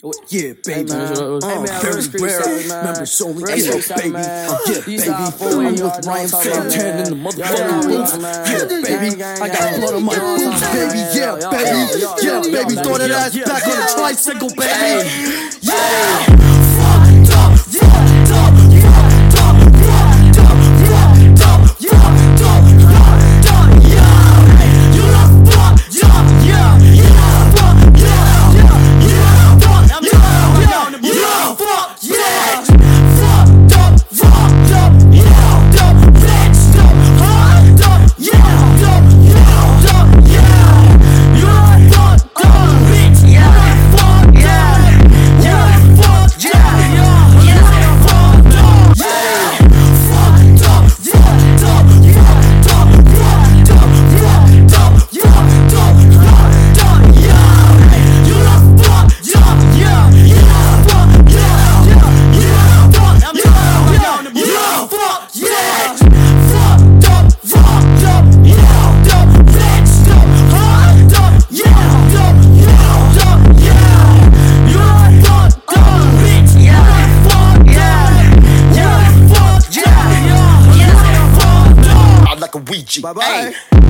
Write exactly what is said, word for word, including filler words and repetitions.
Yeah, baby. Hey, man. Uh, Hey, man, very real street rare. savage, man. Members only. Real Yeah, street savage, baby. man. Uh, yeah, These baby. are four I'm way, with y'all know Ryan what I'm talking Fantan about, in the man. motherfucking Y'all know booth. what I'm Yeah, talking about, baby. man. I got blood on my You know what I'm boots, talking baby. about, Yeah, man. Yo, baby. yo, yo, Yeah, yo, baby. yo, Throw that yo, ass yo, back on the yo. tricycle, baby. Hey. Yeah. Fucked up, fucked up, fucked up, fucked up, fucked up, fucked up, fucked up, yeah. You done fucked up, yeah. You done fucked up, yeah. You done fucked up, yeah. You done fucked, yeah. Fucked up, fucked up, fucked up, fixed up, fucked up, yeah. Fucked up, yeah. You done fucked up, bitch, yeah. Fucked up, yeah. Fucked up, yeah. You done fucked up, yeah. Fucked up, fucked up, fucked up, fucked up, fucked up, fucked up, fucked up, yeah. You done fucked up, yeah. You done fucked, yeah. You done fucked, yeah. You done fucked, yeah. Fucked up, fucked up, fucked up, fixed up, fucked up, yeah. Fucked up, yeah. You done fucked up, bitch, yeah. Fucked, yeah. You done fucked, yeah. You done fucked up. I like a Ouija. Bye-bye. Hey.